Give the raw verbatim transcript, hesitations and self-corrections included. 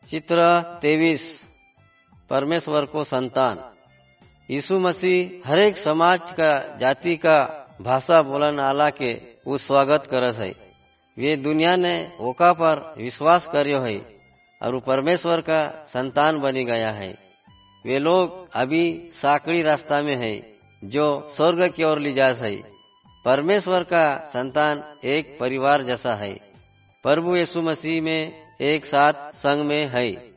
चित्र तेईस, परमेश्वर को संतान। यीशु मसीह हर एक समाज का, जाति का भाषा बोलन आला के वो स्वागत करस है। वे दुनिया ने ओका पर विश्वास करियो है और वो परमेश्वर का संतान बनी गया है। वे लोग अभी साकड़ी रास्ता में है जो स्वर्ग की ओर ले जा है। परमेश्वर का संतान एक परिवार जैसा है। प्रभु यीशु मसीह में एक साथ संग में है।